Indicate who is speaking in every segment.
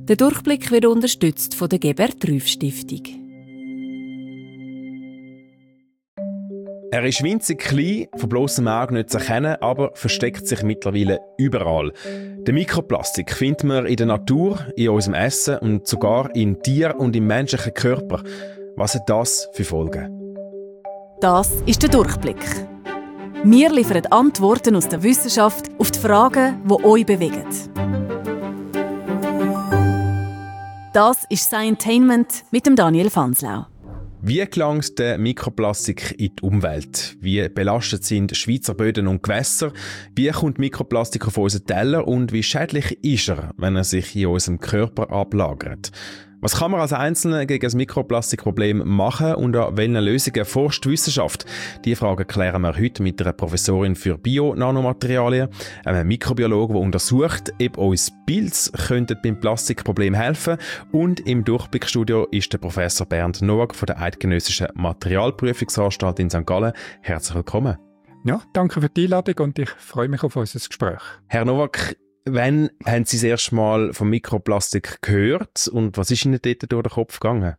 Speaker 1: Der Durchblick wird unterstützt von der Gebert-Rüff-Stiftung.
Speaker 2: Er ist winzig klein, von bloßem Auge nicht zu erkennen, aber versteckt sich mittlerweile überall. Den Mikroplastik findet man in der Natur, in unserem Essen und sogar in Tieren und im menschlichen Körper. Was hat das für Folgen?
Speaker 1: Das ist der Durchblick. Wir liefern Antworten aus der Wissenschaft auf die Fragen, die euch bewegen. Das ist Scientainment mit dem Daniel Fanslau.
Speaker 2: Wie gelangt der Mikroplastik in die Umwelt? Wie belastet sind Schweizer Böden und Gewässer? Wie kommt Mikroplastik auf unseren Teller und wie schädlich ist er, wenn er sich in unserem Körper ablagert? Was kann man als Einzelne gegen das Mikroplastikproblem machen und an welchen Lösungen forscht die Wissenschaft? Diese Fragen klären wir heute mit einer Professorin für Bio-Nanomaterialien, einem Mikrobiologen, der untersucht, ob uns Pilze beim Plastikproblem helfen könnten. Und im Durchblickstudio ist der Professor Bernd Nowak von der Eidgenössischen Materialprüfungsanstalt in St. Gallen. Herzlich willkommen.
Speaker 3: Ja, danke für die Einladung und ich freue mich auf unser Gespräch.
Speaker 2: Herr Nowak, wann haben Sie das erste Mal vom Mikroplastik gehört und was ist Ihnen dort durch den Kopf gegangen?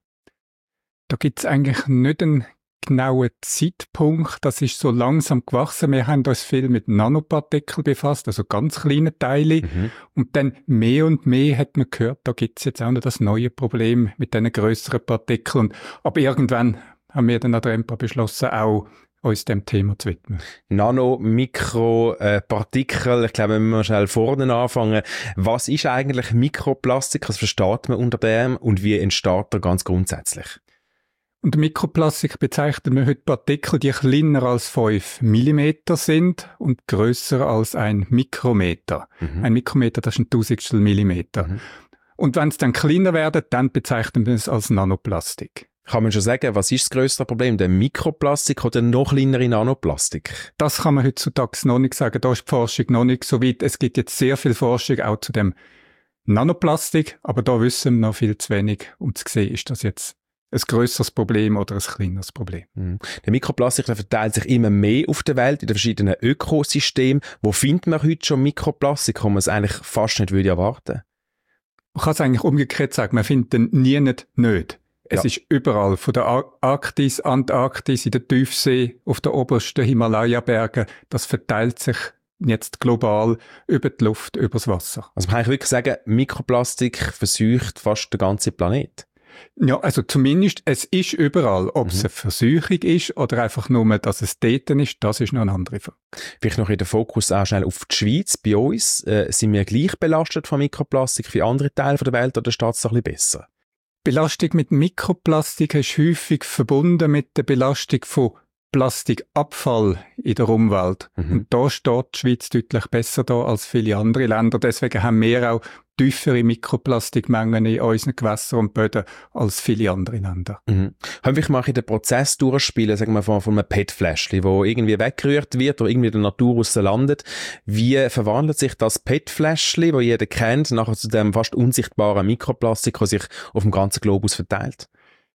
Speaker 3: Da gibt es eigentlich nicht einen genauen Zeitpunkt. Das ist so langsam gewachsen. Wir haben uns viel mit Nanopartikeln befasst, also ganz kleine Teile. Und dann mehr und mehr hat man gehört, da gibt es jetzt auch noch das neue Problem mit diesen grösseren Partikeln. Aber irgendwann haben wir dann an der EMPA beschlossen, auch uns dem Thema zu widmen.
Speaker 2: Nano, Mikro, Partikel, ich glaube, wir müssen schnell vorne anfangen. Was ist eigentlich Mikroplastik? Was versteht man unter dem und wie entsteht er ganz grundsätzlich?
Speaker 3: Unter Mikroplastik bezeichnen wir heute Partikel, die kleiner als 5 mm sind und grösser als ein Mikrometer. Ein Mikrometer, das ist ein Tausendstel Millimeter. Und wenn es dann kleiner werden, dann bezeichnen wir es als Nanoplastik.
Speaker 2: Kann man schon sagen, was ist das grösste Problem? Der Mikroplastik oder noch kleinere Nanoplastik?
Speaker 3: Das kann man heutzutage noch nicht sagen. Da ist die Forschung noch nicht so weit. Es gibt jetzt sehr viel Forschung auch zu dem Nanoplastik, aber da wissen wir noch viel zu wenig, um zu sehen, ist das jetzt ein grösseres Problem oder ein kleineres Problem.
Speaker 2: Der Mikroplastik verteilt sich immer mehr auf der Welt, in den verschiedenen Ökosystemen. Wo findet man heute schon Mikroplastik, wo man es eigentlich fast nicht erwarten würde?
Speaker 3: Man kann es eigentlich umgekehrt sagen, man findet ihn nicht. Es ist überall, von der Arktis, Antarktis, in der Tiefsee, auf den obersten Himalaya-Bergen. Das verteilt sich jetzt global über die Luft, über das Wasser.
Speaker 2: Also man kann wirklich sagen, Mikroplastik verseucht fast den ganzen Planet.
Speaker 3: Ja, also zumindest, es ist überall. Ob es eine Verseuchung ist oder einfach nur, dass es dort ist, das ist noch eine andere Frage.
Speaker 2: Vielleicht noch in den Fokus auch schnell auf die Schweiz. Bei uns sind wir gleich belastet von Mikroplastik wie andere Teile der Welt oder steht es ein bisschen besser?
Speaker 3: Belastung mit Mikroplastik ist häufig verbunden mit der Belastung von Plastikabfall in der Umwelt. Und da steht die Schweiz deutlich besser da als viele andere Länder. Deswegen haben wir auch tiefere Mikroplastikmengen in unseren Gewässern und Böden als viele andere Länder.
Speaker 2: Können wir mal den Prozess durchspielen, sagen wir von einem PET-Fläschchen, wo irgendwie weggerührt wird oder irgendwie in der Natur raus landet. Wie verwandelt sich das PET-Fläschchen, das jeder kennt, nachher zu dem fast unsichtbaren Mikroplastik, das sich auf dem ganzen Globus verteilt?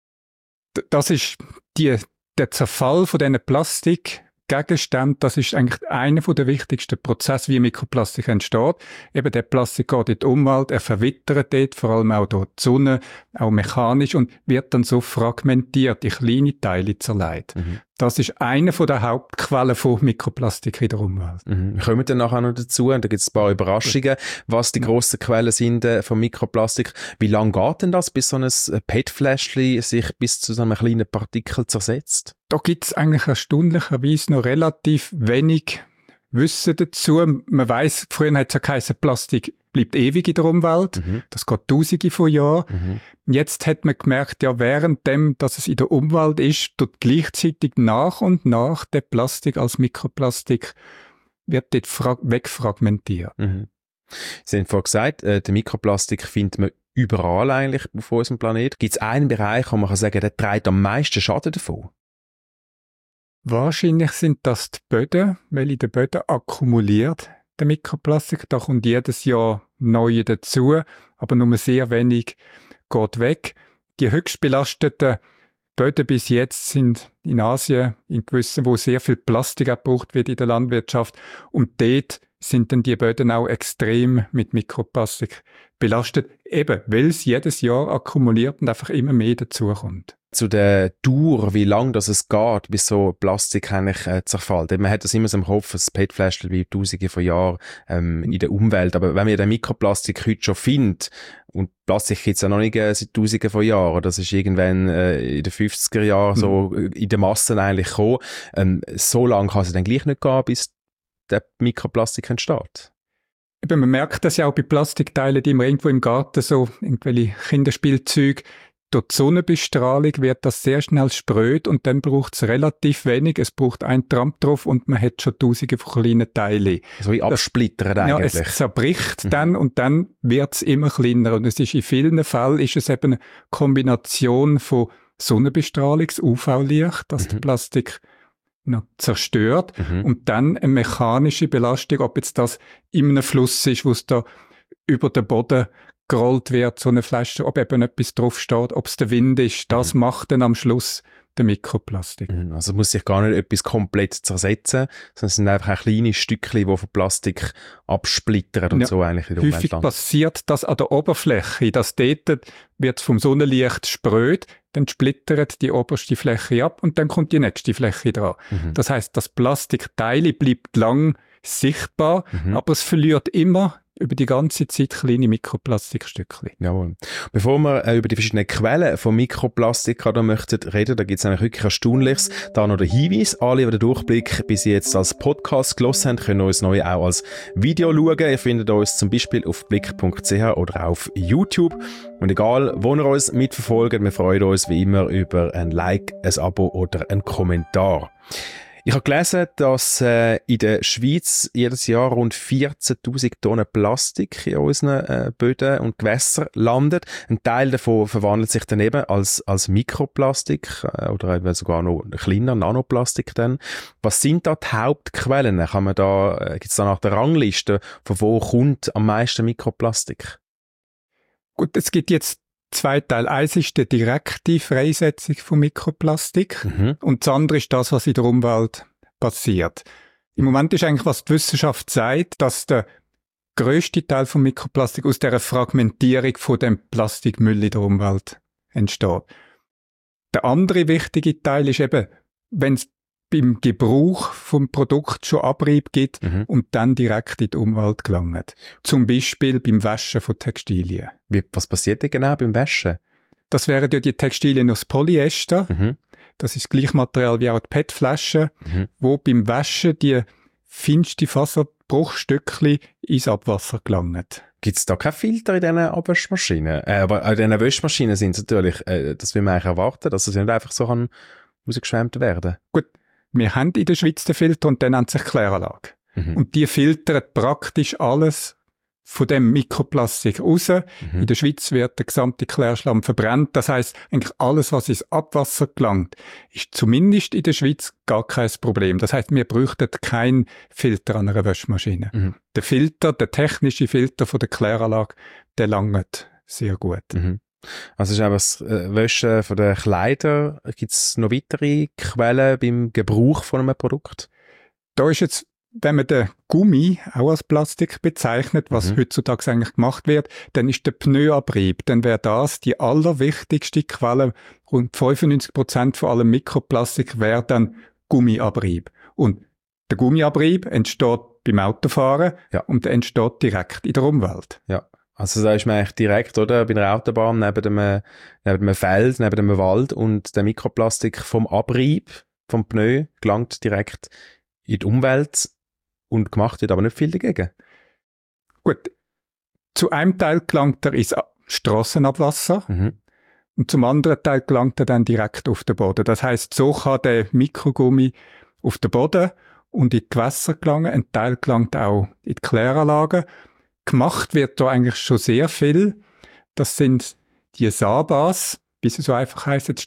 Speaker 3: Das ist der Zerfall von diesen Plastikgegenständen, das ist eigentlich einer der wichtigsten Prozesse, wie Mikroplastik entsteht. Eben der Plastik geht in die Umwelt, er verwittert dort, vor allem auch durch die Sonne, auch mechanisch und wird dann so fragmentiert, in kleine Teile zerlegt. Das ist eine der Hauptquellen von Mikroplastik in der Umwelt.
Speaker 2: Wir kommen dann nachher noch dazu und da gibt es ein paar Überraschungen, was die grossen Quellen sind von Mikroplastik. Wie lange geht denn das, bis so ein PET-Fläschchen sich bis zu so einem kleinen Partikel zersetzt?
Speaker 3: Da gibt es eigentlich erstaunlicherweise noch relativ wenig Wissen dazu. Man weiss, früher hat es ja geheißen, Plastik bleibt ewig in der Umwelt. Das geht Tausende von Jahren. Jetzt hat man gemerkt, ja, währenddem, dass es in der Umwelt ist, tut gleichzeitig nach und nach der Plastik als Mikroplastik wird dort wegfragmentiert.
Speaker 2: Sie haben vorhin gesagt, den Mikroplastik findet man überall eigentlich auf unserem Planeten. Gibt es einen Bereich, wo man kann sagen, der trägt am meisten Schaden davon?
Speaker 3: Wahrscheinlich sind das die Böden, weil in den Böden akkumuliert der Mikroplastik. Da kommt jedes Jahr neue dazu, aber nur sehr wenig geht weg. Die höchst belasteten Böden bis jetzt sind in Asien, in gewissen, wo sehr viel Plastik abgebraucht wird in der Landwirtschaft. Und dort sind dann die Böden auch extrem mit Mikroplastik belastet, eben weil es jedes Jahr akkumuliert und einfach immer mehr dazukommt.
Speaker 2: Zu der Dauer, wie lange das es geht, bis so Plastik eigentlich zerfällt. Man hat das immer so im Kopf, das PET-Fläschchen wie Tausende von Jahren in der Umwelt. Aber wenn wir den Mikroplastik heute schon finden, und Plastik gibt es ja noch nicht seit Tausenden von Jahren, das ist irgendwann in den 50er Jahren so in den Massen eigentlich gekommen, so lange kann es dann gleich nicht gehen, bis der Mikroplastik entsteht.
Speaker 3: Eben, man merkt das ja auch bei Plastikteilen, die man irgendwo im Garten so, irgendwelche Kinderspielzeuge, durch die Sonnenbestrahlung wird das sehr schnell spröd und dann braucht es relativ wenig. Es braucht ein Tramp drauf und man hat schon Tausende von kleinen Teilen.
Speaker 2: So wie absplittern eigentlich.
Speaker 3: Ja, es zerbricht dann und dann wird es immer kleiner. Und es ist in vielen Fällen ist es eben eine Kombination von Sonnenbestrahlung, das UV-Licht, das der Plastik noch zerstört und dann eine mechanische Belastung, ob jetzt das in einem Fluss ist, wo es da über den Boden gerollt wird, so eine Flasche, ob eben etwas draufsteht, ob es der Wind ist, das macht dann am Schluss den Mikroplastik.
Speaker 2: Also muss sich gar nicht etwas komplett zersetzen, sondern es sind einfach kleine Stückchen, die von Plastik absplittern und so eigentlich in der Umwelt
Speaker 3: häufig passiert das an der Oberfläche, dass dort wird vom Sonnenlicht spröd, dann splittert die oberste Fläche ab und dann kommt die nächste Fläche dran. Das heisst, das Plastikteil bleibt lang sichtbar, aber es verliert immer über die ganze Zeit kleine Mikroplastikstückchen.
Speaker 2: Jawohl. Bevor wir über die verschiedenen Quellen von Mikroplastik möchten reden, da gibt es eigentlich wirklich Erstaunliches. Da noch der Hinweis, alle, die den Durchblick bis jetzt als Podcast gehört haben, können uns neu auch als Video schauen. Ihr findet uns zum Beispiel auf blick.ch oder auf YouTube. Und egal, wo ihr uns mitverfolgt, wir freuen uns wie immer über ein Like, ein Abo oder einen Kommentar. Ich habe gelesen, dass in der Schweiz jedes Jahr rund 14'000 Tonnen Plastik in unseren Böden und Gewässern landet. Ein Teil davon verwandelt sich dann eben als Mikroplastik oder sogar noch kleiner Nanoplastik dann. Was sind da die Hauptquellen? Gibt es da nach der Rangliste, von wo kommt am meisten Mikroplastik?
Speaker 3: Gut, es gibt jetzt zwei Teile. Eins ist die direkte Freisetzung von Mikroplastik und das andere ist das, was in der Umwelt passiert. Im Moment ist eigentlich, was die Wissenschaft sagt, dass der grösste Teil von Mikroplastik aus der Fragmentierung von dem Plastikmüll in der Umwelt entsteht. Der andere wichtige Teil ist eben, wenn es beim Gebrauch vom Produkt schon Abrieb gibt und dann direkt in die Umwelt gelangt. Zum Beispiel beim Waschen von Textilien.
Speaker 2: Was passiert denn genau beim Waschen?
Speaker 3: Das wären ja die Textilien aus Polyester. Das ist das gleiche Material wie auch die PET-Flaschen, wo beim Waschen die feinsten Faserbruchstückchen ins Abwasser gelangen.
Speaker 2: Gibt es da keinen Filter in diesen Abwaschmaschinen? Aber in diesen Wäschmaschinen sind es natürlich, das will man eigentlich erwarten, dass es nicht einfach so rausgeschwemmt werden.
Speaker 3: Gut. Wir haben in der Schweiz den Filter und dann nennt sich Kläranlage. Und die filtert praktisch alles von dem Mikroplastik raus. In der Schweiz wird der gesamte Klärschlamm verbrannt. Das heisst, eigentlich alles, was ins Abwasser gelangt, ist zumindest in der Schweiz gar kein Problem. Das heisst, wir bräuchten keinen Filter an einer Waschmaschine. Der Filter, der technische Filter von der Kläranlage, der langt sehr gut.
Speaker 2: Also ist aber das Waschen von den Kleidern. Gibt es noch weitere Quellen beim Gebrauch von einem Produkt?
Speaker 3: Da ist jetzt, wenn man den Gummi auch als Plastik bezeichnet, was heutzutage eigentlich gemacht wird, dann ist der Pneuabrieb, dann wäre das die allerwichtigste Quelle. Rund 95% von allem Mikroplastik wäre dann Gummiabrieb. Und der Gummiabrieb entsteht beim Autofahren und der entsteht direkt in der Umwelt.
Speaker 2: Ja. Also da ist man eigentlich direkt, oder, bei einer Autobahn neben einem Feld, neben einem Wald und der Mikroplastik vom Abrieb, vom Pneu, gelangt direkt in die Umwelt und gemacht wird aber nicht viel dagegen.
Speaker 3: Gut, zu einem Teil gelangt er ins Strassenabwasser und zum anderen Teil gelangt er dann direkt auf den Boden. Das heisst, so kann der Mikrogummi auf den Boden und in die Gewässer gelangen. Ein Teil gelangt auch in die Kläranlagen. Gemacht wird da eigentlich schon sehr viel. Das sind die SABAs, wie sie so einfach heissen,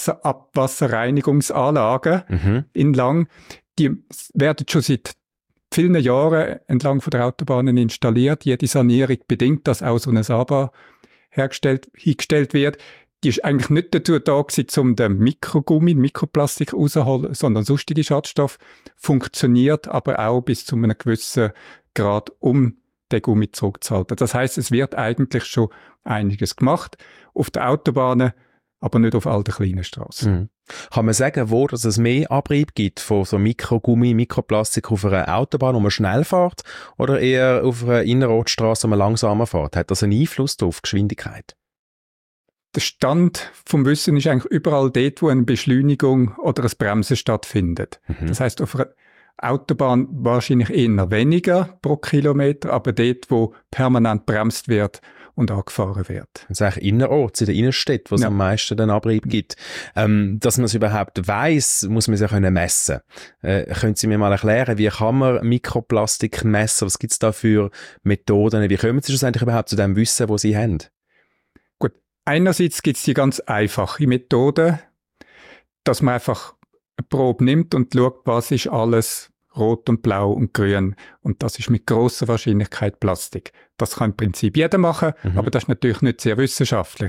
Speaker 3: Strassenabwasserreinigungsanlagen in Lang. Die werden schon seit vielen Jahren entlang von der Autobahnen installiert. Jede Sanierung bedingt, dass auch so eine SABA hingestellt wird. Die ist eigentlich nicht dazu da gewesen, um den Mikroplastik rauszuholen, sondern sonstige Schadstoffe. Funktioniert aber auch bis zu einem gewissen Grad, um den Gummi zurückzuhalten. Das heisst, es wird eigentlich schon einiges gemacht auf den Autobahnen, aber nicht auf all den kleinen Strassen.
Speaker 2: Mhm. Kann man sagen, wo dass es mehr Abrieb gibt von so Mikrogummi, Mikroplastik auf einer Autobahn, wo man schnell fährt, oder eher auf einer Innerortstrasse, wo man langsamer fährt? Hat das einen Einfluss auf die Geschwindigkeit?
Speaker 3: Der Stand vom Wissen ist eigentlich überall dort, wo eine Beschleunigung oder ein Bremsen stattfindet. Das heisst, auf einer Autobahn wahrscheinlich eher weniger pro Kilometer, aber dort, wo permanent bremst wird und angefahren wird.
Speaker 2: Das ist eigentlich innerorts, in der Innenstadt, wo es am meisten den Abrieb gibt. Dass man es überhaupt weiss, muss man es ja messen können. Können Sie mir mal erklären, wie kann man Mikroplastik messen? Was gibt es da für Methoden? Wie kommen Sie schlussendlich überhaupt zu dem Wissen, das Sie haben?
Speaker 3: Gut, einerseits gibt es die ganz einfache Methode, dass man einfach eine Probe nimmt und schaut, was ist alles rot und blau und grün. Und das ist mit grosser Wahrscheinlichkeit Plastik. Das kann im Prinzip jeder machen, aber das ist natürlich nicht sehr wissenschaftlich.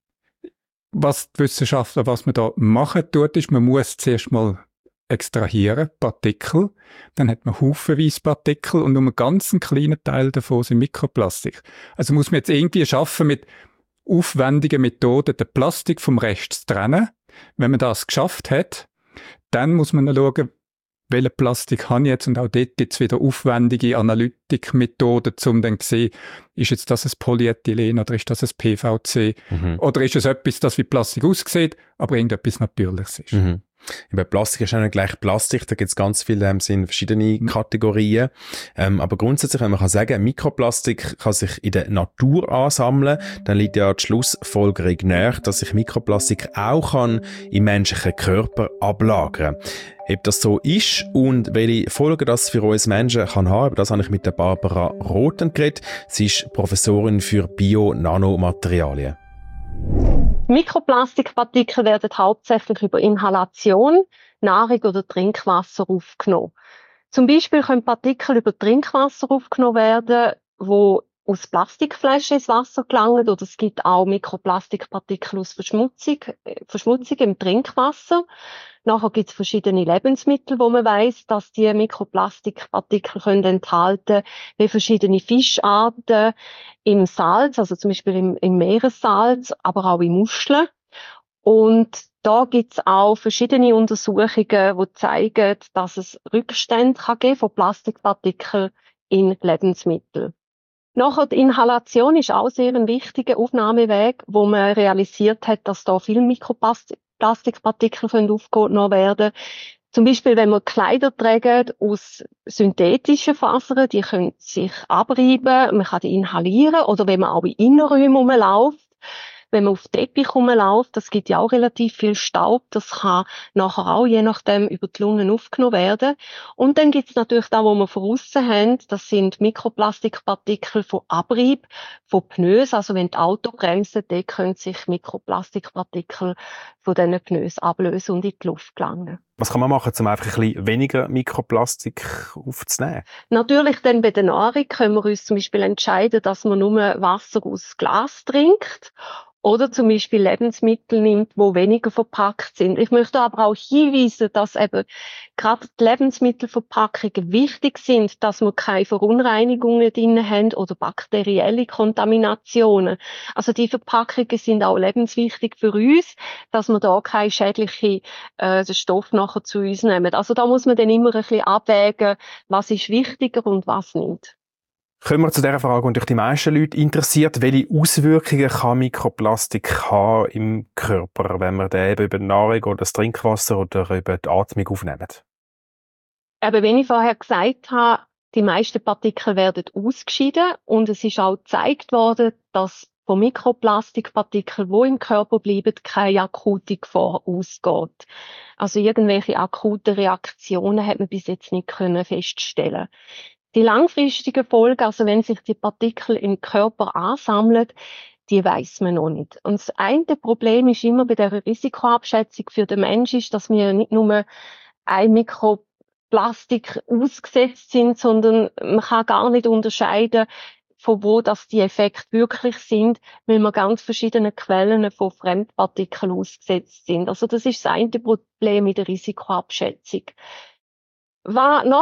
Speaker 3: Was die Wissenschaftler, was man da machen tut, ist, man muss zuerst mal extrahieren, Partikel. Dann hat man haufenweise Partikel und nur einen ganz kleinen Teil davon sind Mikroplastik. Also muss man jetzt irgendwie schaffen, mit aufwendigen Methoden den Plastik vom Rest zu trennen. Wenn man das geschafft hat, dann muss man schauen, welche Plastik habe ich jetzt, und auch dort gibt es wieder aufwendige Analytikmethoden, um dann zu sehen, ist jetzt das ein Polyethylen oder ist das ein PVC oder ist es etwas, das wie Plastik aussieht, aber irgendetwas Natürliches ist.
Speaker 2: Bei Plastik ist ja nicht gleich Plastik, da gibt es ganz viele verschiedene Kategorien. Aber grundsätzlich, wenn man kann sagen, Mikroplastik kann sich in der Natur ansammeln, dann liegt ja die Schlussfolgerung nahe, dass sich Mikroplastik auch kann im menschlichen Körper ablagern. Ob das so ist und welche Folgen das für uns Menschen kann haben, über das habe ich mit der Barbara Roten geredet. Sie ist Professorin für Bio-Nanomaterialien.
Speaker 4: Mikroplastikpartikel werden hauptsächlich über Inhalation, Nahrung oder Trinkwasser aufgenommen. Zum Beispiel können Partikel über Trinkwasser aufgenommen werden, wo aus Plastikflaschen ins Wasser gelangen, oder es gibt auch Mikroplastikpartikel aus Verschmutzung im Trinkwasser. Nachher gibt es verschiedene Lebensmittel, wo man weiss, dass die Mikroplastikpartikel können enthalten, wie verschiedene Fischarten im Salz, also zum Beispiel im Meeressalz, aber auch in Muscheln. Und da gibt es auch verschiedene Untersuchungen, die zeigen, dass es Rückstände geben von Plastikpartikeln in Lebensmitteln. Nachher die Inhalation ist auch sehr ein wichtiger Aufnahmeweg, wo man realisiert hat, dass da viele Mikroplastikpartikel aufgenommen werden. Zum Beispiel, wenn man Kleider trägt aus synthetischen Fasern, die können sich abreiben, man kann die inhalieren, oder wenn man auch in Innenräumen rumläuft, wenn man auf Teppich rumläuft, das gibt ja auch relativ viel Staub, das kann nachher auch je nachdem über die Lungen aufgenommen werden. Und dann gibt es natürlich da, wo wir von aussen haben, das sind Mikroplastikpartikel von Abrieb, von Pneus, also wenn die Auto bremsen, dann können sich Mikroplastikpartikel von diesen Pneus ablösen und in die Luft gelangen.
Speaker 2: Was kann man machen, um einfach ein bisschen weniger Mikroplastik aufzunehmen?
Speaker 4: Natürlich dann bei der Nahrung können wir uns zum Beispiel entscheiden, dass man nur Wasser aus Glas trinkt. Oder zum Beispiel Lebensmittel nimmt, die weniger verpackt sind. Ich möchte aber auch hinweisen, dass eben gerade die Lebensmittelverpackungen wichtig sind, dass wir keine Verunreinigungen drin haben oder bakterielle Kontaminationen. Also die Verpackungen sind auch lebenswichtig für uns, dass wir da keine schädlichen Stoff nachher zu uns nehmen. Also da muss man dann immer ein bisschen abwägen, was ist wichtiger und was nicht.
Speaker 2: Kommen wir zu dieser Frage, und durch die meisten Leute interessiert, welche Auswirkungen kann Mikroplastik haben im Körper, wenn wir den eben über die Nahrung oder das Trinkwasser oder über die Atmung aufnehmen?
Speaker 4: Aber wie ich vorher gesagt habe, die meisten Partikel werden ausgeschieden, und es ist auch gezeigt worden, dass von Mikroplastikpartikeln, die im Körper bleiben, keine akute Gefahr ausgeht. Also irgendwelche akuten Reaktionen hat man bis jetzt nicht feststellen können. Die langfristigen Folgen, also wenn sich die Partikel im Körper ansammeln, die weiss man noch nicht. Und das eine Problem ist immer bei der Risikoabschätzung für den Menschen, ist, dass wir nicht nur ein Mikroplastik ausgesetzt sind, sondern man kann gar nicht unterscheiden, von wo das die Effekte wirklich sind, weil wir ganz verschiedene Quellen von Fremdpartikeln ausgesetzt sind. Also das ist das eine Problem in der Risikoabschätzung. Was nachher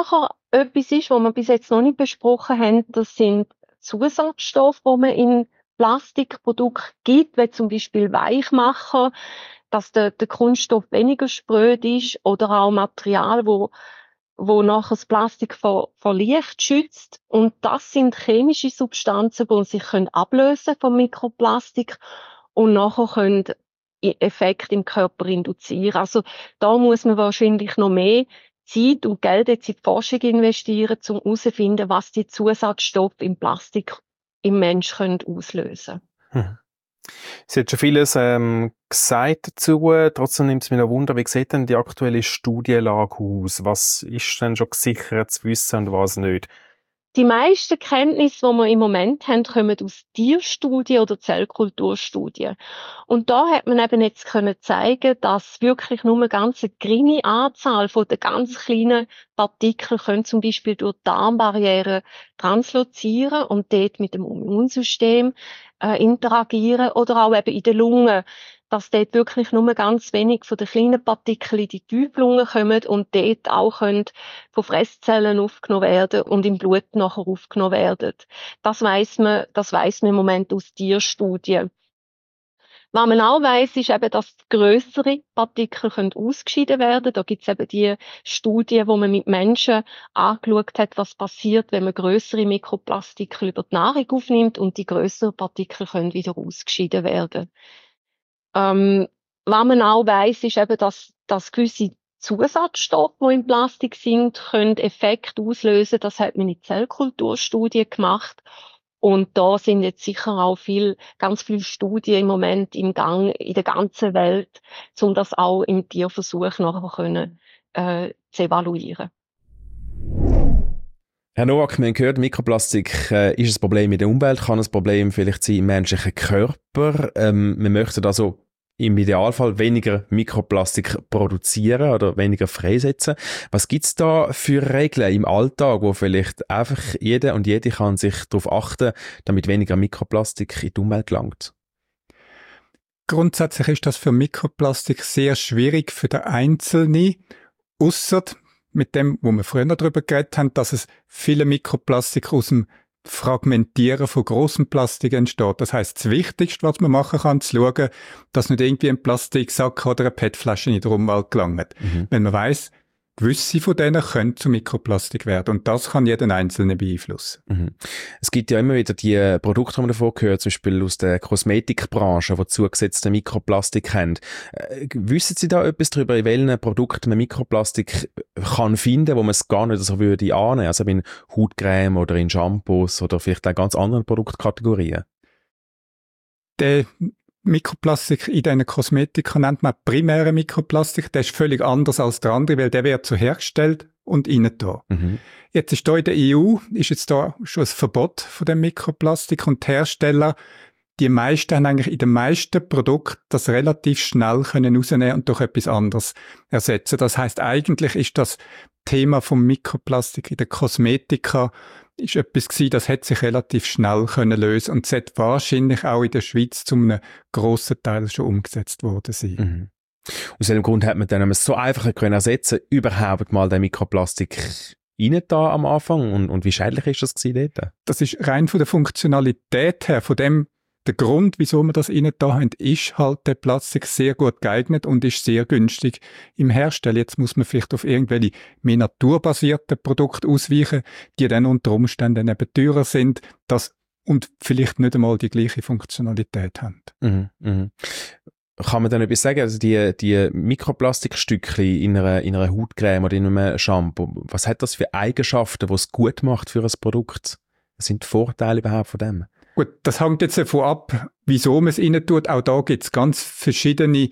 Speaker 4: etwas ist, was wir bis jetzt noch nicht besprochen haben, das sind Zusatzstoffe, die man in Plastikprodukte gibt, wie zum Beispiel Weichmacher, dass der Kunststoff weniger spröd ist, oder auch Material, wo nachher das Plastik vor Licht schützt. Und das sind chemische Substanzen, die sich ablösen vom Mikroplastik und nachher können Effekte im Körper induzieren. Also da muss man wahrscheinlich noch mehr Zeit und Geld jetzt in die Forschung investieren, um herauszufinden, was die Zusatzstoffe im Plastik im Menschen auslösen können.
Speaker 2: Sie hat schon vieles gesagt dazu. Trotzdem nimmt es mich noch Wunder, wie sieht denn die aktuelle Studienlage aus? Was ist denn schon gesichert zu wissen und was nicht?
Speaker 4: Die meisten Kenntnisse, die wir im Moment haben, kommen aus Tierstudien oder Zellkulturstudien. Und da hat man eben jetzt können zeigen, dass wirklich nur eine ganz geringe Anzahl von den ganz kleinen Partikeln können zum Beispiel durch die Darmbarriere translozieren und dort mit dem Immunsystem interagieren, oder auch eben in den Lungen, dass dort wirklich nur ganz wenig von den kleinen Partikeln in die Tieflungen kommen und dort auch können von Fresszellen aufgenommen werden und im Blut nachher aufgenommen werden. Das weiss man im Moment aus Tierstudien. Was man auch weiss, ist eben, dass grössere Partikel ausgeschieden werden können. Da gibt es eben die Studie, wo man mit Menschen angeschaut hat, was passiert, wenn man grössere Mikroplastiken über die Nahrung aufnimmt und die grösseren Partikel können wieder ausgeschieden werden. Was man auch weiss, ist eben, dass gewisse Zusatzstoffe, die im Plastik sind, können Effekte auslösen. Das hat man in Zellkulturstudien gemacht. Und da sind jetzt sicher auch ganz viele Studien im Moment im Gang in der ganzen Welt, um das auch im Tierversuch nachher zu evaluieren.
Speaker 2: Herr Nowak, wir haben gehört, Mikroplastik ist ein Problem in der Umwelt, kann ein Problem vielleicht sein im menschlichen Körper. Wir möchten also im Idealfall weniger Mikroplastik produzieren oder weniger freisetzen. Was gibt's da für Regeln im Alltag, wo vielleicht einfach jeder und jede kann sich darauf achten, damit weniger Mikroplastik in die Umwelt gelangt?
Speaker 3: Grundsätzlich ist das für Mikroplastik sehr schwierig für den Einzelnen, ausser mit dem, wo wir früher darüber geredet haben, dass es viele Mikroplastik aus dem Fragmentieren von grossem Plastik entsteht. Das heisst, das Wichtigste, was man machen kann, zu schauen, dass nicht irgendwie ein Plastiksack oder eine PET-Flasche in den Umwelt gelangt. Wenn man weiss, gewisse von denen können zu Mikroplastik werden. Und das kann jeden Einzelnen beeinflussen.
Speaker 2: Es gibt ja immer wieder die Produkte, die man davon gehört, zum Beispiel aus der Kosmetikbranche, die zugesetzte Mikroplastik haben. Wissen Sie da etwas darüber, in welchen Produkten man Mikroplastik kann finden, wo man es gar nicht so würde annehmen? Also in Hautcreme oder in Shampoos oder vielleicht auch ganz anderen Produktkategorien?
Speaker 3: Der Mikroplastik in diesen Kosmetika nennt man primäre Mikroplastik. Der ist völlig anders als der andere, weil der wird so hergestellt und innen da. Jetzt ist da in der EU ist jetzt da schon ein Verbot von dem Mikroplastik und die Hersteller, die meisten haben eigentlich in den meisten Produkten das relativ schnell können rausnehmen und durch etwas anderes ersetzen. Das heisst, eigentlich ist das Thema vom Mikroplastik in der Kosmetika ist etwas gewesen, das hat sich relativ schnell können lösen und sollte wahrscheinlich auch in der Schweiz zu einem grossen Teil schon umgesetzt worden sein.
Speaker 2: Aus welchem Grund hat man dann, wenn man es so einfach können ersetzen, überhaupt mal den Mikroplastik rein da am Anfang und wie schädlich ist das gewesen dort?
Speaker 3: Das ist rein von der Funktionalität her, von dem der Grund, wieso wir das rein da haben, ist halt der Plastik sehr gut geeignet und ist sehr günstig im Herstellen. Jetzt muss man vielleicht auf irgendwelche mehr naturbasierten Produkte ausweichen, die dann unter Umständen eben teurer sind und vielleicht nicht einmal die gleiche Funktionalität haben.
Speaker 2: Kann man dann etwas sagen? Also die Mikroplastikstückchen in einer Hautcreme oder in einem Shampoo, was hat das für Eigenschaften, die es gut macht für ein Produkt? Was sind die Vorteile überhaupt von dem?
Speaker 3: Gut, das hängt jetzt davon ab, wieso man es rein tut. Auch da gibt es ganz verschiedene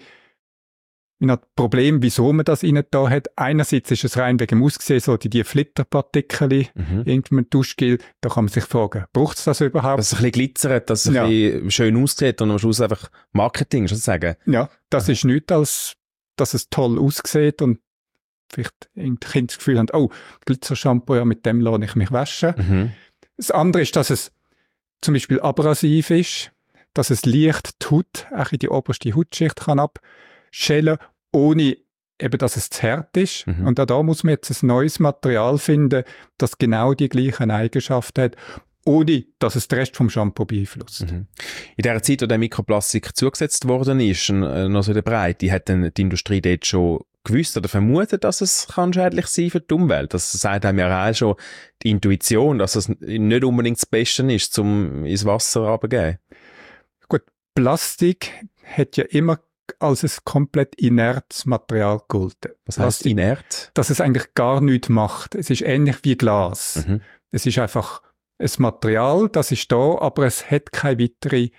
Speaker 3: Probleme, wieso man das rein da hat. Einerseits ist es rein wegen dem Aussehen, so die Flitterpartikel, irgendein Duschgel, da kann man sich fragen, braucht es das überhaupt?
Speaker 2: Dass es ein bisschen glitzert, dass es ein bisschen schön aussieht und am Schluss einfach Marketing, sozusagen. Ja,
Speaker 3: das ist nichts, als dass es toll aussieht und vielleicht Kinder das Gefühl haben, oh, Glitzershampoo, ja, mit dem lasse ich mich waschen. Das andere ist, dass es zum Beispiel abrasiv ist, dass es leicht die Haut, auch in die oberste Hautschicht kann abschälen, ohne eben, dass es zu hart ist. Und da muss man jetzt ein neues Material finden, das genau die gleichen Eigenschaften hat, ohne dass es den Rest vom Shampoo beeinflusst.
Speaker 2: In der Zeit, wo der Mikroplastik zugesetzt worden ist, noch so in der Breite, hat dann die Industrie dort schon gewusst oder vermutet, dass es kann schädlich sein für die Umwelt. Das sagt einem ja auch schon die Intuition, dass es nicht unbedingt das Beste ist, um ins Wasser runterzugeben.
Speaker 3: Gut, Plastik hat ja immer als ein komplett inertes Material gegolten.
Speaker 2: Was heisst inert?
Speaker 3: Dass es eigentlich gar nichts macht. Es ist ähnlich wie Glas. Es ist einfach ein Material, das ist da, aber es hat keinen weiteren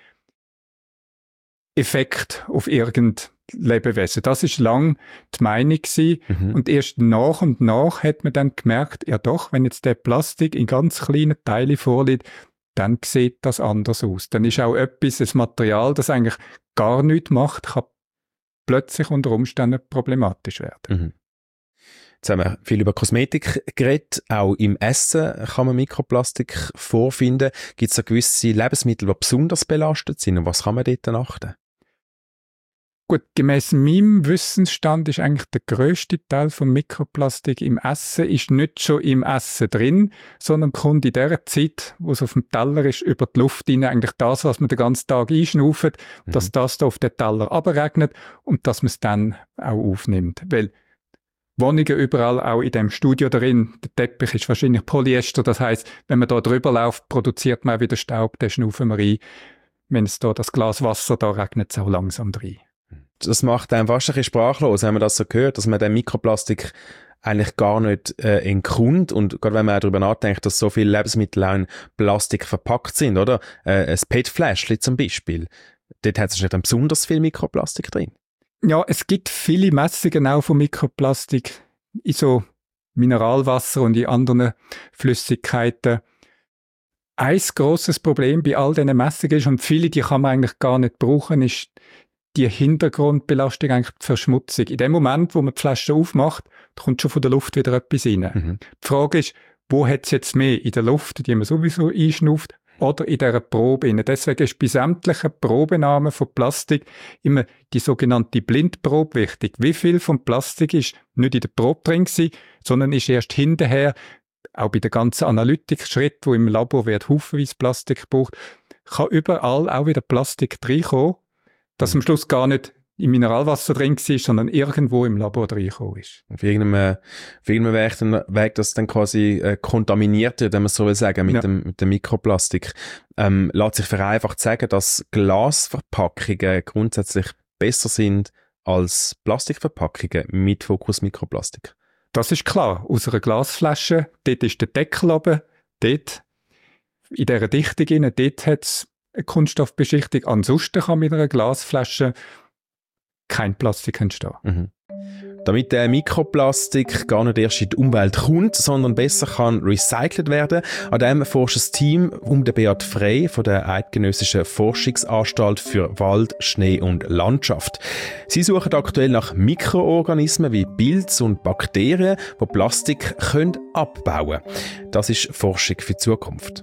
Speaker 3: Effekt auf irgendein Lebewesen. Das ist lang die Meinung gewesen. Und erst nach und nach hat man dann gemerkt, ja doch, wenn jetzt der Plastik in ganz kleinen Teilen vorliegt, dann sieht das anders aus. Dann ist auch etwas, ein Material, das eigentlich gar nichts macht, kann plötzlich unter Umständen problematisch werden.
Speaker 2: Jetzt haben wir viel über Kosmetik geredet. Auch im Essen kann man Mikroplastik vorfinden. Gibt es da gewisse Lebensmittel, die besonders belastet sind? Und was kann man dort achten?
Speaker 3: Gut, gemäss meinem Wissensstand ist eigentlich der grösste Teil von Mikroplastik im Essen ist nicht schon im Essen drin, sondern kommt in der Zeit, wo es auf dem Teller ist, über die Luft rein. Eigentlich das, was man den ganzen Tag einschnauft, dass das da auf den Teller abregnet und dass man es dann auch aufnimmt. Weil Wohnungen überall, auch in dem Studio drin, der Teppich ist wahrscheinlich Polyester, das heisst, wenn man da drüber läuft, produziert man auch wieder Staub, den schnaufen wir rein. Wenn es da das Glas Wasser, da regnet es auch langsam rein.
Speaker 2: Das macht einem fast ein bisschen sprachlos, wenn man das so hört, dass man den Mikroplastik eigentlich gar nicht entkommt. Und gerade wenn man auch darüber nachdenkt, dass so viele Lebensmittel auch in Plastik verpackt sind, oder? Ein PET-Fläschchen zum Beispiel. Dort hat es dann besonders viel Mikroplastik drin.
Speaker 3: Ja, es gibt viele Messungen auch von Mikroplastik in so Mineralwasser und in anderen Flüssigkeiten. Ein grosses Problem bei all diesen Messungen ist, und viele, die kann man eigentlich gar nicht brauchen, ist die Hintergrundbelastung, eigentlich die Verschmutzung. In dem Moment, wo man die Flasche aufmacht, kommt schon von der Luft wieder etwas rein. Die Frage ist, wo hat es jetzt mehr? In der Luft, die man sowieso einschnauft, oder in dieser Probe. Deswegen ist bei sämtlichen Probenahmen von Plastik immer die sogenannte Blindprobe wichtig. Wie viel vom Plastik ist nicht in der Probe drin gewesen, sondern ist erst hinterher, auch bei den ganzen Analytikschritten, wo im Labor wird haufenweise Plastik gebraucht, kann überall auch wieder Plastik reinkommen, dass am Schluss gar nicht im Mineralwasser drin war, sondern irgendwo im Labor reingekommen ist.
Speaker 2: Auf irgendeinem Weg, das dann quasi kontaminiert wird, wenn man so will sagen, mit dem Mikroplastik. Lässt sich vereinfacht sagen, dass Glasverpackungen grundsätzlich besser sind als Plastikverpackungen mit Fokus Mikroplastik?
Speaker 3: Das ist klar. Aus einer Glasflasche, dort ist der Deckel oben, dort in dieser Dichtung rein, dort hat es eine Kunststoffbeschichtung. Ansonsten kann mit einer Glasflasche kein Plastik entstehen.
Speaker 2: Damit der Mikroplastik gar nicht erst in die Umwelt kommt, sondern besser kann recycelt werden, an dem forscht das Team um den Beat Frey von der Eidgenössischen Forschungsanstalt für Wald, Schnee und Landschaft. Sie suchen aktuell nach Mikroorganismen wie Pilze und Bakterien, die Plastik abbauen können. Das ist Forschung für die Zukunft.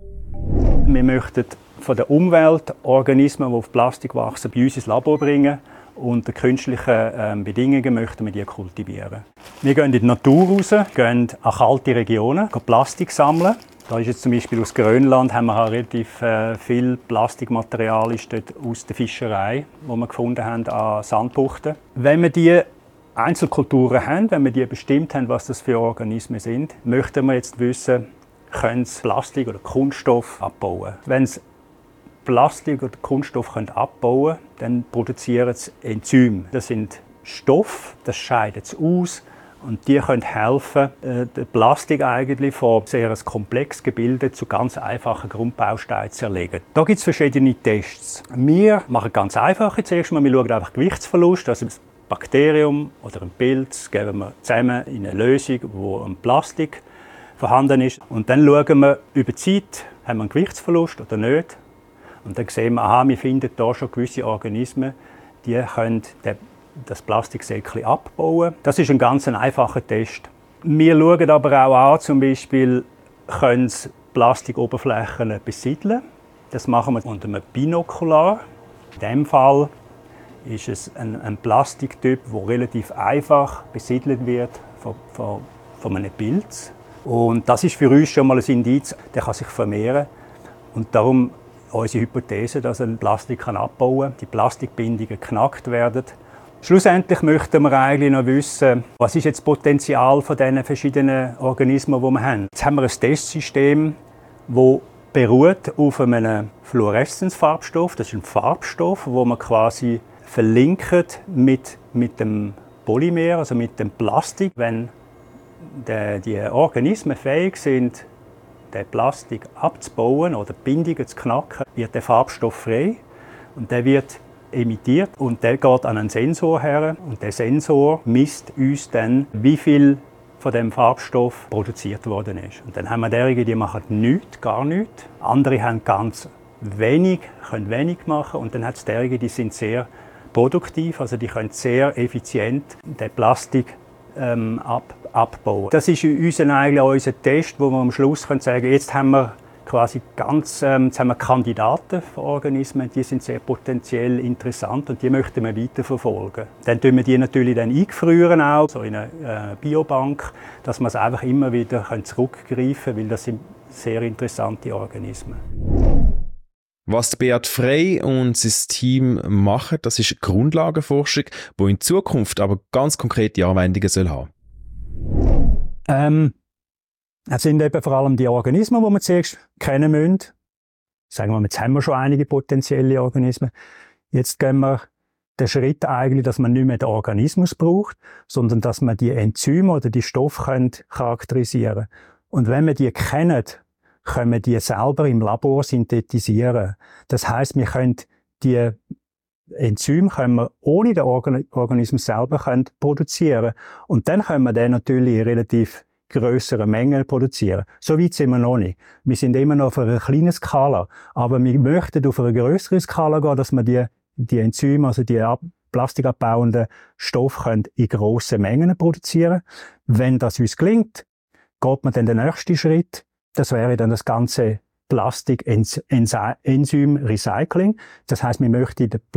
Speaker 5: Wir möchten von den Umweltorganismen, die auf Plastik wachsen, bei uns ins Labor bringen. Unter künstlichen Bedingungen möchten wir die kultivieren. Wir gehen in die Natur raus, gehen an kalte Regionen, gehen Plastik sammeln. Da ist jetzt zum Beispiel aus Grönland haben wir relativ viel Plastikmaterial ist dort aus der Fischerei, wo wir gefunden haben an Sandbuchten. Wenn wir die Einzelkulturen haben, wenn wir die bestimmt haben, was das für Organismen sind, möchten wir jetzt wissen, können sie Plastik oder Kunststoff abbauen. Wenn sie Plastik oder Kunststoff abbauen können, dann produzieren sie Enzyme. Das sind Stoffe, das scheidet sie aus und die können helfen, den Plastik eigentlich von sehr komplex Gebilde zu ganz einfachen Grundbausteinen zu erlegen. Da gibt es verschiedene Tests. Wir machen ganz einfach zuerst mal, wir schauen einfach Gewichtsverlust, also ein Bakterium oder ein Pilz geben wir zusammen in eine Lösung, wo ein Plastik vorhanden ist und dann schauen wir über die Zeit, haben wir einen Gewichtsverlust oder nicht. Und dann sehen wir, wir finden hier schon gewisse Organismen, die können das Plastiksäckchen abbauen. Das ist ein ganz einfacher Test. Wir schauen aber auch an, zum Beispiel, können sie Plastikoberflächen besiedeln. Das machen wir unter einem Binokular. In diesem Fall ist es ein Plastiktyp, der relativ einfach besiedelt wird von einem Pilz. Und das ist für uns schon mal ein Indiz, der kann sich vermehren. Und darum unsere Hypothese, dass ein Plastik abbauen kann, die Plastikbindungen geknackt werden. Schlussendlich möchten wir eigentlich noch wissen, was ist jetzt das Potenzial von diesen verschiedenen Organismen, die wir haben. Jetzt haben wir ein Testsystem, das beruht auf einem Fluoreszenzfarbstoff. Das ist ein Farbstoff, wo man quasi verlinkt mit dem Polymer, also mit dem Plastik. Wenn die Organismen fähig sind, den Plastik abzubauen oder Bindungen zu knacken, wird der Farbstoff frei und der wird emittiert und der geht an einen Sensor her und der Sensor misst uns dann, wie viel von dem Farbstoff produziert worden ist. Und dann haben wir derige, die machen nichts, gar nichts. Andere haben ganz wenig, können wenig machen und dann hat es derige, die sind sehr produktiv, also die können sehr effizient den Plastik abbauen. Das ist eigentlich unser Test, wo wir am Schluss sagen können, jetzt haben wir quasi jetzt haben wir Kandidaten für Organismen, die sind sehr potenziell interessant und die möchten wir weiterverfolgen. Dann tun wir die natürlich dann eingefrieren auch, so in eine Biobank, dass man es einfach immer wieder zurückgreifen kann, weil das sind sehr interessante Organismen.
Speaker 2: Was Beat Frey und sein Team machen, das ist Grundlagenforschung, die in Zukunft aber ganz konkrete Anwendungen haben soll.
Speaker 5: Das sind eben vor allem die Organismen, die wir zuerst kennen müssen. Sagen wir, jetzt haben wir schon einige potenzielle Organismen. Jetzt gehen wir den Schritt eigentlich, dass man nicht mehr den Organismus braucht, sondern dass man die Enzyme oder die Stoffe charakterisieren kann. Und wenn wir die kennen, können wir die selber im Labor synthetisieren. Das heisst, wir können die Enzyme ohne den Organismus selber produzieren. Und dann können wir den natürlich in relativ grösseren Mengen produzieren. So weit sind wir noch nicht. Wir sind immer noch auf einer kleinen Skala. Aber wir möchten auf eine grössere Skala gehen, dass wir die Enzyme, also die plastikabbauenden Stoffe in grossen Mengen produzieren. Wenn das uns gelingt, geht man dann den nächsten Schritt. Das wäre dann das ganze Plastik-Enzym-Recycling. Das heisst, wir möchten die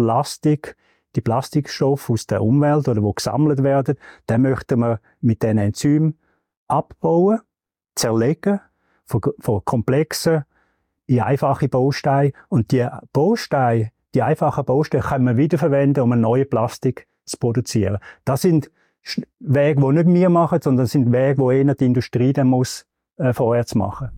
Speaker 5: Plastikstoffe aus der Umwelt oder die gesammelt werden, dann möchten wir mit diesen Enzymen abbauen, zerlegen, von komplexen in einfache Bausteine. Und die einfachen Bausteine können wir wiederverwenden, um ein neues Plastik zu produzieren. Das sind Wege, die nicht wir machen, sondern das sind Wege, die eher die Industrie dann muss vorwärts machen.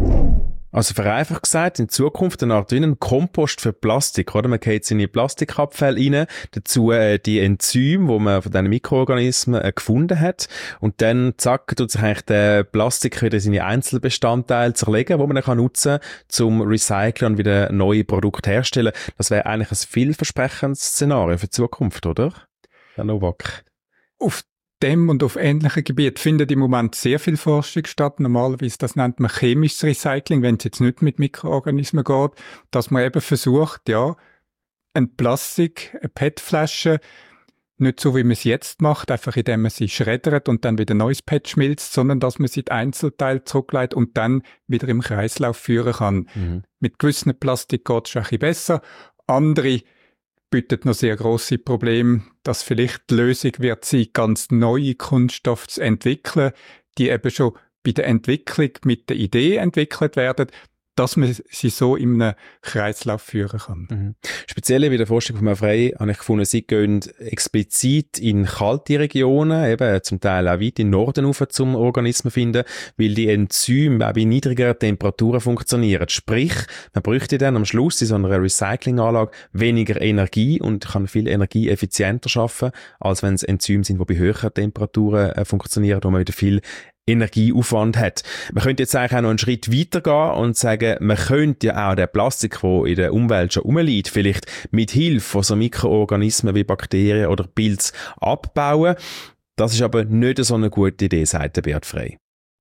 Speaker 2: Also vereinfacht gesagt, in Zukunft eine Art wie ein Kompost für Plastik, oder? Man geht in die Plastikabfälle rein, dazu die Enzyme, die man von diesen Mikroorganismen gefunden hat, und dann, zack, tut sich eigentlich der Plastik wieder in seine Einzelbestandteile zerlegen, die man dann nutzen kann, zum Recyceln und wieder neue Produkte herstellen. Das wäre eigentlich ein vielversprechendes Szenario für die Zukunft, oder? Herr Nowak.
Speaker 3: Auf dem und auf ähnlichen Gebieten findet im Moment sehr viel Forschung statt. Normalerweise, das nennt man chemisches Recycling, wenn es jetzt nicht mit Mikroorganismen geht, dass man eben versucht, ja, ein Plastik, eine PET-Flasche, nicht so, wie man es jetzt macht, einfach indem man sie schreddert und dann wieder neues PET schmilzt, sondern dass man sie in Einzelteile zurückleitet und dann wieder im Kreislauf führen kann. Mhm. Mit gewissen Plastik geht es ein bisschen besser. Andere bietet noch sehr grosse Probleme, dass vielleicht die Lösung wird sein, ganz neue Kunststoffe zu entwickeln, die eben schon bei der Entwicklung mit der Idee entwickelt werden, dass man sie so in einem Kreislauf führen kann.
Speaker 2: Mhm. Speziell bei der Forschung von Herrn Frey habe ich gefunden, sie gehen explizit in kalte Regionen, eben zum Teil auch weit in den Norden rauf, zum Organismen finden, weil die Enzyme auch bei niedrigeren Temperaturen funktionieren. Sprich, man bräuchte dann am Schluss in so einer Recyclinganlage weniger Energie und kann viel energieeffizienter schaffen, als wenn es Enzyme sind, die bei höheren Temperaturen funktionieren, wo man wieder viel Energieaufwand hat. Man könnte jetzt eigentlich auch noch einen Schritt weiter gehen und sagen, man könnte ja auch den Plastik, der in der Umwelt schon rumliegt, vielleicht mit Hilfe von so Mikroorganismen wie Bakterien oder Pilze abbauen. Das ist aber nicht so eine gute Idee, sagt der Beat Frey.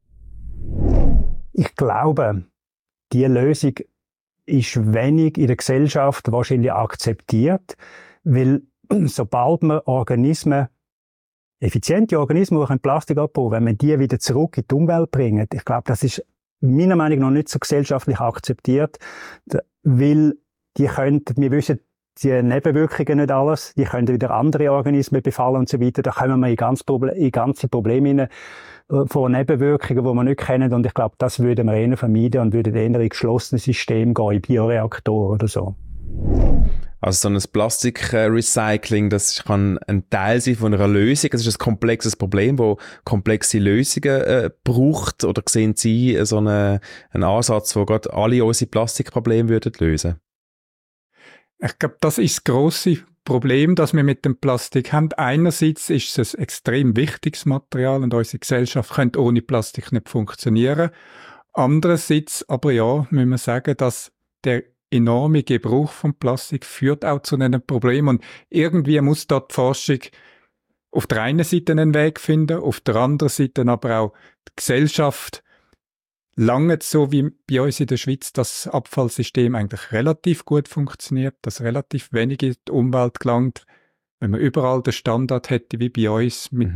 Speaker 5: Ich glaube, diese Lösung ist wenig in der Gesellschaft wahrscheinlich akzeptiert, weil sobald man effiziente Organismen, die Plastik abbauen, wenn man die wieder zurück in die Umwelt bringt, ich glaube, das ist meiner Meinung nach nicht so gesellschaftlich akzeptiert, weil wir wissen, die Nebenwirkungen nicht alles. Die können wieder andere Organismen befallen und so weiter. Da kommen wir in ganze Probleme hinein von Nebenwirkungen, die wir nicht kennen. Und ich glaube, das würden wir eher vermeiden und würden eher in geschlossene Systeme gehen, in Bioreaktoren oder so.
Speaker 2: Also so ein Plastikrecycling, das kann ein Teil sein von einer Lösung. Es ist ein komplexes Problem, das komplexe Lösungen braucht. Oder sehen Sie so einen Ansatz, der gerade alle unsere Plastikprobleme lösen würde?
Speaker 3: Ich glaube, das ist das grosse Problem, das wir mit dem Plastik haben. Einerseits ist es ein extrem wichtiges Material und unsere Gesellschaft könnte ohne Plastik nicht funktionieren. Andererseits aber ja, müssen wir sagen, dass der enorme Gebrauch von Plastik führt auch zu einem Problem. Und irgendwie muss dort die Forschung auf der einen Seite einen Weg finden, auf der anderen Seite aber auch die Gesellschaft lange so wie bei uns in der Schweiz das Abfallsystem eigentlich relativ gut funktioniert, dass relativ wenig in die Umwelt gelangt. Wenn man überall den Standard hätte wie bei uns mit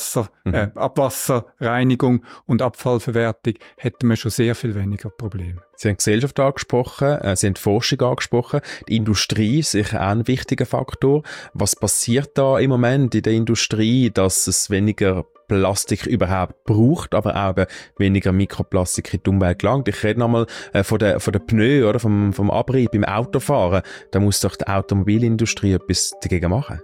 Speaker 3: Abwasserreinigung und Abfallverwertung, hätten wir schon sehr viel weniger Probleme.
Speaker 2: Sie haben die Gesellschaft angesprochen, Sie haben die Forschung angesprochen. Die Industrie ist sicher auch ein wichtiger Faktor. Was passiert da im Moment in der Industrie, dass es weniger Plastik überhaupt braucht, aber auch weniger Mikroplastik in die Umwelt gelangt? Ich rede nochmal von der Pneu, oder vom Abrieb beim Autofahren. Da muss doch die Automobilindustrie etwas dagegen machen.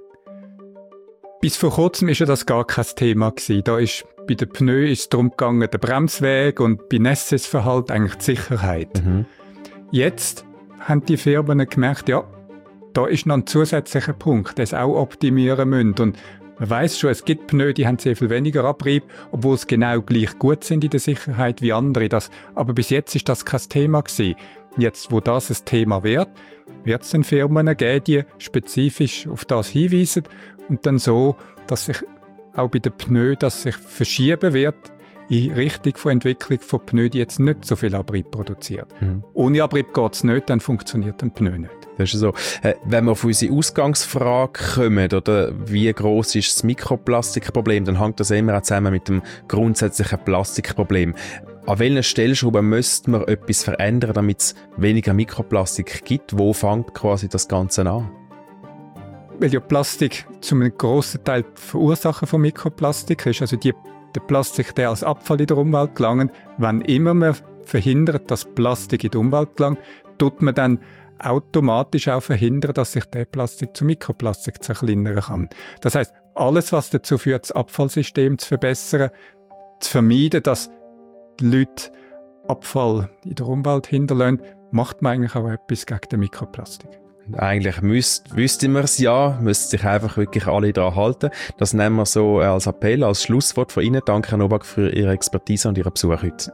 Speaker 3: Bis vor kurzem war ja das gar kein Thema gewesen. Da ist bei den Pneu ist es darum gegangen, der Bremsweg, und bei Nässesverhalt eigentlich die Sicherheit. Jetzt haben die Firmen gemerkt, ja, da ist noch ein zusätzlicher Punkt, den sie auch optimieren müssen. Und man weiss schon, es gibt Pneu, die haben sehr viel weniger Abrieb, obwohl sie genau gleich gut sind in der Sicherheit wie andere. Aber bis jetzt ist das kein Thema gewesen. Jetzt, wo das ein Thema wird es dann Firmen geben, die spezifisch auf das hinweisen und dann so, dass sich auch bei den Pneu, dass sich verschieben wird in Richtung von Entwicklung von Pneu, die jetzt nicht so viel Abrieb produziert. Ohne Abrieb geht es nicht, dann funktioniert ein Pneu nicht.
Speaker 2: Das ist so. Wenn wir auf unsere Ausgangsfrage kommen, oder wie gross ist das Mikroplastikproblem, dann hängt das immer auch zusammen mit dem grundsätzlichen Plastikproblem. An welchen Stellschrauben müsste man etwas verändern, damit es weniger Mikroplastik gibt? Wo fängt quasi das Ganze an?
Speaker 3: Weil ja Plastik zu einem grossen Teil die Verursacher von Mikroplastik ist, also der Plastik, der als Abfall in der Umwelt gelangt, wenn immer man verhindert, dass Plastik in die Umwelt gelangt, tut man dann automatisch auch verhindern, dass sich der Plastik zu Mikroplastik zerkleinern kann. Das heisst, alles, was dazu führt, das Abfallsystem zu verbessern, zu vermeiden, dass die Leute Abfall in der Umwelt hinterlassen, macht man eigentlich auch etwas gegen den Mikroplastik.
Speaker 2: Eigentlich wüsste man es ja, müssten sich einfach wirklich alle daran halten. Das nehmen wir so als Appell, als Schlusswort von Ihnen. Danke, Herr Nowak, für Ihre Expertise und Ihren Besuch heute.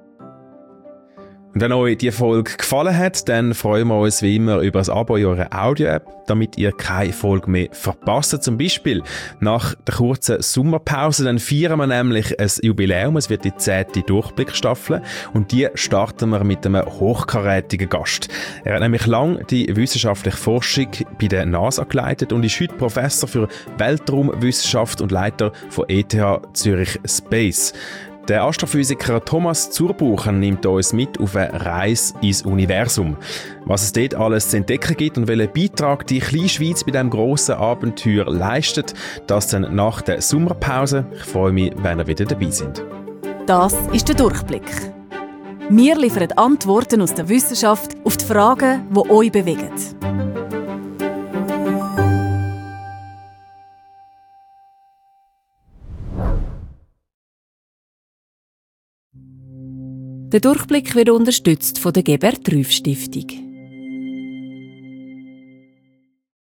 Speaker 2: Und wenn euch diese Folge gefallen hat, dann freuen wir uns wie immer über das Abo in eurer Audio-App, damit ihr keine Folge mehr verpasst. Zum Beispiel nach der kurzen Sommerpause, dann feiern wir nämlich ein Jubiläum. Es wird die 10. Durchblickstaffel und die starten wir mit einem hochkarätigen Gast. Er hat nämlich lange die wissenschaftliche Forschung bei der NASA geleitet und ist heute Professor für Weltraumwissenschaft und Leiter von ETH Zürich Space. Der Astrophysiker Thomas Zurbucher nimmt uns mit auf eine Reise ins Universum. Was es dort alles zu entdecken gibt und welchen Beitrag die kleine Schweiz bei diesem grossen Abenteuer leistet, das dann nach der Sommerpause. Ich freue mich, wenn ihr wieder dabei seid.
Speaker 1: Das ist der Durchblick. Wir liefern Antworten aus der Wissenschaft auf die Fragen, die euch bewegen. Der Durchblick wird unterstützt von der Gebert-Rüff-Stiftung.